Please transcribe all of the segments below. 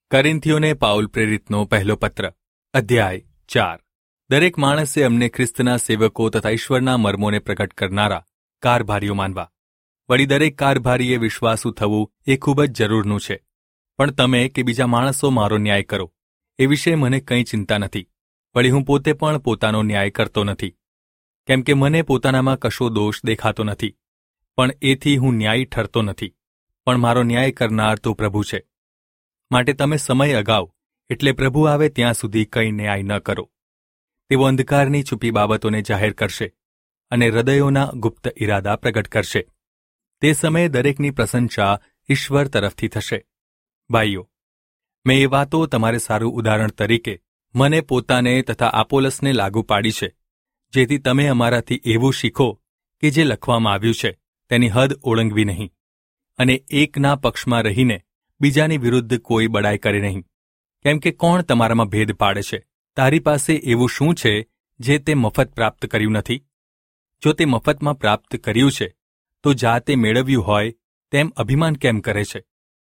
કરિન્થીઓને Paul પ્રેરિતનો પહેલો પત્ર, અધ્યાય 4. દરેક માણસે અમને ખ્રિસ્તના સેવકો તથા ઈશ્વરના મર્મોને પ્રગટ કરનારા કારભારીઓ માનવા. વળી દરેક કારભારીએ વિશ્વાસુ થવું એ ખૂબ જ જરૂરનું છે. પણ તમે કે બીજા માણસો મારો ન્યાય કરો એ વિશે મને કંઈ ચિંતા નથી. વળી હું પોતે પણ પોતાનો ન્યાય કરતો નથી, કેમ કે મને પોતાનામાં કશો દોષ દેખાતો નથી. પણ એથી હું ન્યાયી ઠરતો નથી, પણ મારો ન્યાય કરનાર તો પ્રભુ છે. માટે તમે સમય અગાઉ, એટલે પ્રભુ આવે ત્યાં સુધી કંઈ ન્યાય ન કરો. તેઓ અંધકારની છુપી બાબતોને જાહેર કરશે અને હૃદયોના ગુપ્ત ઇરાદા પ્રગટ કરશે. તે સમયે દરેકની પ્રશંસા ઈશ્વર તરફથી થશે. ભાઈઓ, મેં એ વાતો તમારે સારું ઉદાહરણ તરીકે મને પોતાને તથા આપોલસને લાગુ પાડી છે, જેથી તમે અમારાથી એવું શીખો કે જે લખવામાં આવ્યું છે તેની હદ ઓળંગવી નહીં, અને એકના પક્ષમાં રહીને બીજાની વિરુદ્ધ કોઈ બડાઈ કરે નહીં. કેમ કે કોણ તમારામાં ભેદ પાડે છે? તારી પાસે એવું શું છે જે તે મફત પ્રાપ્ત કર્યું નથી? જો તે મફતમાં પ્રાપ્ત કર્યું છે તો જાતે મેળવ્યું હોય તેમ અભિમાન કેમ કરે છે?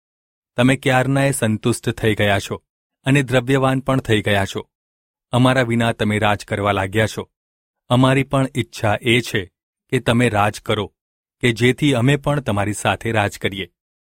તમે ક્યારનાએ સંતુષ્ટ થઈ ગયા છો અને દ્રવ્યવાન પણ થઈ ગયા છો. અમારા વિના તમે રાજ કરવા લાગ્યા છો. અમારી પણ ઈચ્છા એ છે કે તમે રાજ કરો, કે જેથી અમે પણ તમારી સાથે રાજ કરીએ.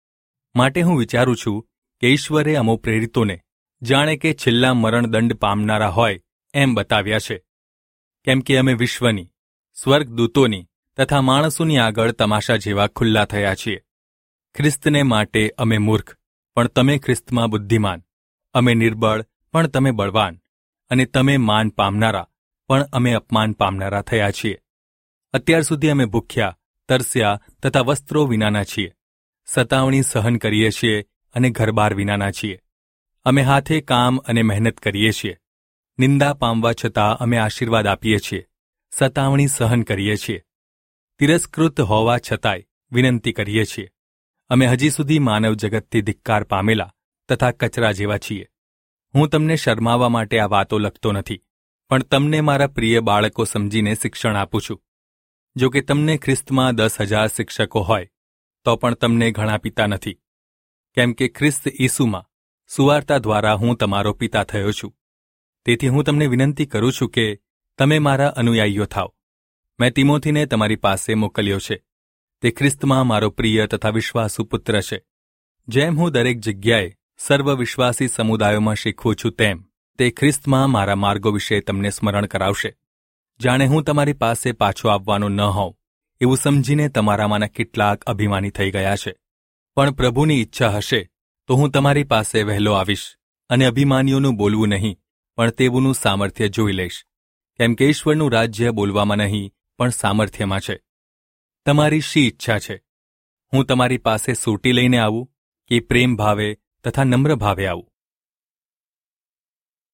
માટે હું વિચારું છું કે ઈશ્વરે અમો પ્રેરિતોને જાણે કે છેલ્લા મરણદંડ પામનારા હોય એમ બતાવ્યા છે. કેમ કે અમે વિશ્વની, સ્વર્ગદૂતોની તથા માણસોની આગળ તમાશા જેવા ખુલ્લા થયા છીએ. ખ્રિસ્તને માટે અમે મૂર્ખ, પણ તમે ખ્રિસ્તમાં બુદ્ધિમાન. અમે નિર્બળ, પણ તમે બળવાન. અને તમે માન પામનારા, પણ અમે અપમાન પામનારા થયા છીએ. અત્યાર સુધી અમે ભૂખ્યા, તરસ્યા તથા વસ્ત્રો વિનાના છીએ. સતાવણી સહન કરીએ છીએ અને ઘરબાર વિનાના છીએ. અમે હાથે કામ અને મહેનત કરીએ છીએ. નિંદા પામવા છતાં અમે આશીર્વાદ આપીએ છીએ. સતાવણી સહન કરીએ છીએ. તિરસ્કૃત હોવા છતાંય વિનંતી કરીએ છીએ. અમે હજી સુધી માનવ જગતથી ધિક્કાર પામેલા તથા કચરા જેવા છીએ. હું તમને શરમાવવા માટે આ વાતો લખતો નથી, પણ તમને મારા પ્રિય બાળકો સમજીને શિક્ષણ આપું છું. જો કે તમને ખ્રિસ્તમાં 10,000 શિક્ષકો હોય તો પણ તમને ઘણા પિતા નથી, કેમ કે ખ્રિસ્ત ઈસુમાં સુવાર્તા દ્વારા હું તમારો પિતા થયો છું. તેથી હું તમને વિનંતી કરું છું કે તમે મારા અનુયાયીઓ થાઓ. મેં તિમોથીને તમારી પાસે મોકલ્યો છે. તે ખ્રિસ્તમાં મારો પ્રિય તથા વિશ્વાસુ પુત્ર છે. જેમ હું દરેક જગ્યાએ સર્વ વિશ્વાસી સમુદાયોમાં શીખવું છું તેમ તે ખ્રિસ્તમાં મારા માર્ગો વિશે તમને સ્મરણ કરાવશે. જાણે હું તમારી પાસે પાછો આવવાનો ન હોઉં એવું સમજીને તમારામાંના કેટલાક અભિમાની થઈ ગયા છે. પણ પ્રભુની ઈચ્છા હશે તો હું તમારી પાસે વહેલો આવીશ, અને અભિમાનીઓનું બોલવું નહીં પણ તેઓનું સામર્થ્ય જોઈ લઈશ. કેમ કે ઈશ્વરનું રાજ્ય બોલવામાં નહીં પણ સામર્થ્યમાં છે. તમારી શી ઈચ્છા છે? હું તમારી પાસે સોટી લઈને આવું કે પ્રેમ ભાવે તથા નમ્ર ભાવે આવું?